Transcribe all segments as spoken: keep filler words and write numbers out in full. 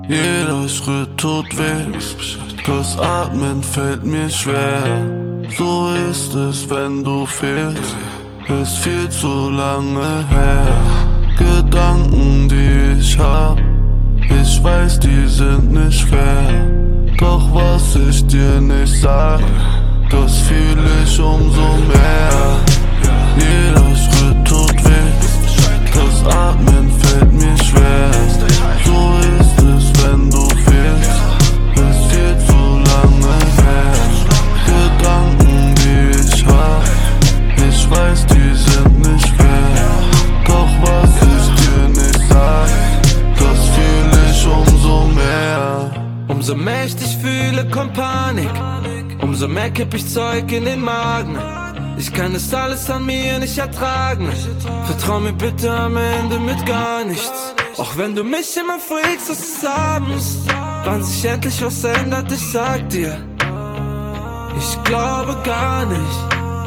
Jeder Schritt tut weh, das Atmen fällt mir schwer. So ist es, wenn du fehlst, ist viel zu lange her. Gedanken, die ich hab, ich weiß, die sind nicht fair. Doch was ich dir nicht sag, das fühl ich umso mehr. Jeder Schritt tut weh, das Atmen fällt mir schwer. So ist es, wenn du fehlst, ist viel zu lange her. Gedanken, die ich hab, ich weiß, die sind nicht fair. Doch was ich dir nicht sag, das fühl ich umso mehr. Umso mehr ich dich fühle, kommt Panik. Umso mehr kipp ich Zeug in den Magen. Ich kann es alles an mir nicht ertragen. Vertrau mir bitte am Ende mit gar nichts. Auch wenn du mich immer fragst, was des Abends, wann sich endlich was ändert, ich sag dir, ich glaube gar nicht.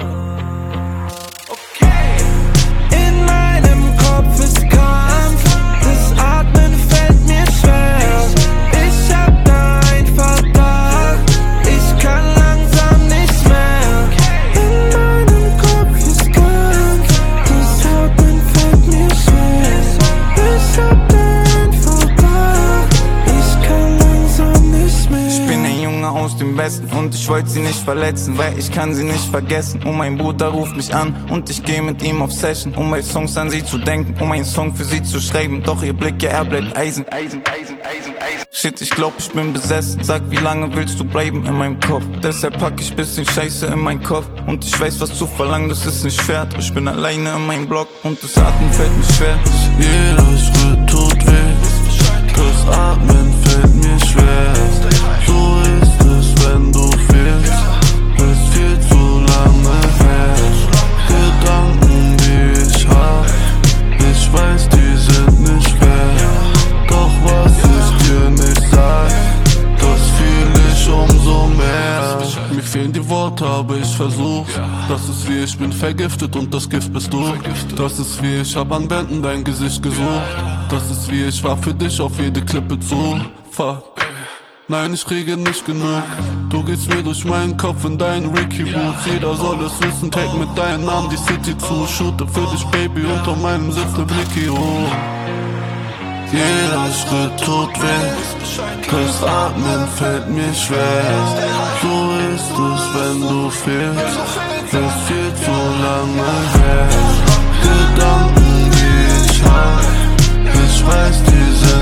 In meinem Kopf ist Kampf, das Atmen fällt mir schwer. Ich hab da ein Verdacht, ich kann langsam nicht mehr. In meinem Kopf ist Kampf, das Atmen fällt mir schwer. Ich hab da ein Verdacht, ich kann langsam nicht mehr. Ich bin ein Junge aus dem Westen und ich wollte sie nicht verletzen, weil ich kann sie nicht vergessen. Und mein Bruder ruft mich an und ich geh mit ihm auf Session, um bei Songs an sie zu denken, um einen Song für sie zu schreiben. Doch ihr Blick, ja, er bleibt Eisen, Eisen, Eisen, Eisen, Eisen. Shit, ich glaub, ich bin besessen. Sag, wie lange willst du bleiben in meinem Kopf? Deshalb pack ich bisschen Scheiße in meinen Kopf. Und ich weiß, was zu verlangen, das ist nicht schwer. Ich bin alleine in meinem Block und das Atmen fällt mir schwer. Jeder Schritt tut weh, das Atmen fällt mir schwer. So ist es, wenn du fehlst, ist viel zu lange her. Gedanken, die ich hab, ich weiß, die sind nicht fair. Doch was ich dir nicht sag, das fühl ich umso mehr. Mir fehlen die Worte, aber ich versuch. Das ist wie ich bin vergiftet und das Gift bist du. Das ist wie ich hab an Wänden dein Gesicht gesucht. Das ist wie ich war für dich auf jede Klippe zu. Fuck. Nein, ich kriege nicht genug. Du gehst mir durch meinen Kopf in deinen Ricky Boots. Jeder soll es wissen, take mit deinem Namen die City zu. Shoote für dich, Baby, unter meinem Sitz ne Blicky hoch. Jeder Schritt tut weh, das Atmen fällt mir schwer. So ist es, wenn du fehlst, ist viel zu lange her. Gedanken, die ich hab, ich weiß, die sind